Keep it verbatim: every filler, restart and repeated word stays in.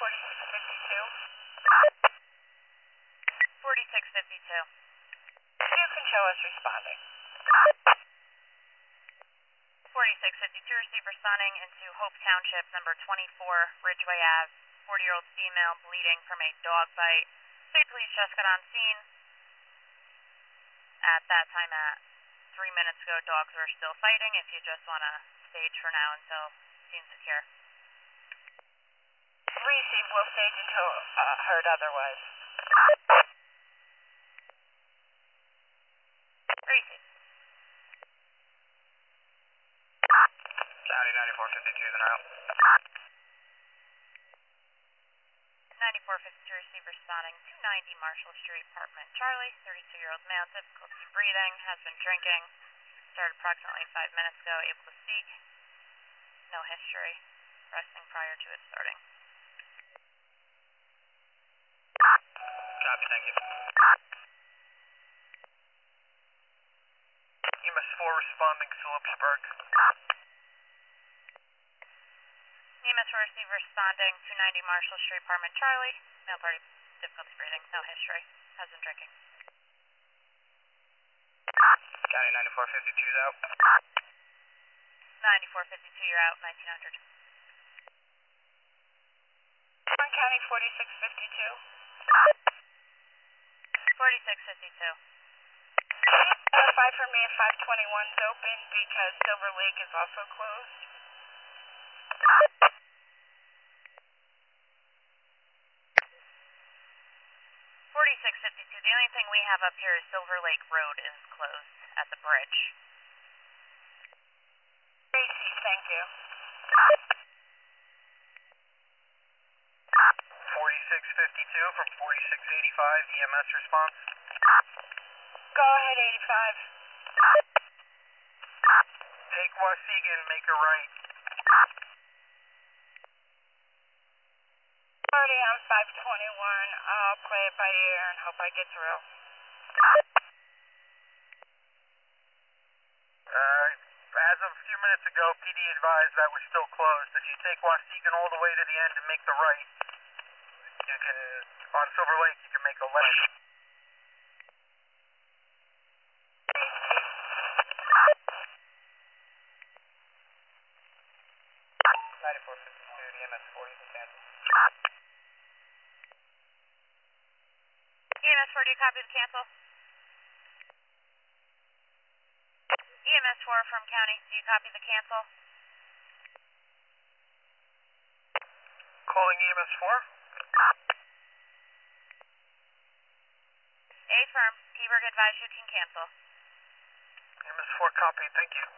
forty-six fifty-two. forty-six fifty-two. You can show us responding. forty-six fifty-two, receive responding into Hope Township, number twenty-four, Ridgeway Ave, forty-year-old female bleeding from a dog bite. State police just got on scene. At that time, at three minutes ago, dogs were still fighting. If you just want to stage for now until scene secure. Receive, will stage until uh, heard otherwise. Receive. County ninety-four fifty-two, then out. ninety-four fifty-two, receive responding, two ninety Marshall Street, apartment Charlie, thirty-two-year-old male, difficulty breathing, has been drinking, started approximately five minutes ago, able to speak, no history, resting prior to it starting. Copy, thank you. E M S four responding, Phillipsburg. E M S four receive responding, two ninety Marshall Street, apartment Charlie, male party, difficulty breathing, no history, has been drinking. County ninety-four fifty-two's out. ninety-four fifty-two, you're out, nineteen hundred. One County forty-six fifty-two. forty-six fifty-two. Notify for me if five twenty-one's open because Silver Lake is also closed. forty-six fifty-two, the only thing we have up here is Silver Lake Road is closed at the bridge. Receive, thank you. forty-six fifty-two from forty-six eighty-five, E M S response. Go ahead, eighty-five. Take Waukegan, make a right. Already on five twenty-one. I'll play it by ear and hope I get through. Uh, as of a few minutes ago, P D advised that was still closed. If you take Waukegan all the way to the end and make the right, you can, on Silver Lake, you can make a left. ninety-four fifty-two, the E M S four, you can cancel. E M S four, do you copy the cancel? E M S four from county, do you copy the cancel? Calling E M S four. A firm, P-Berg advised you can cancel. E M S four copy, thank you.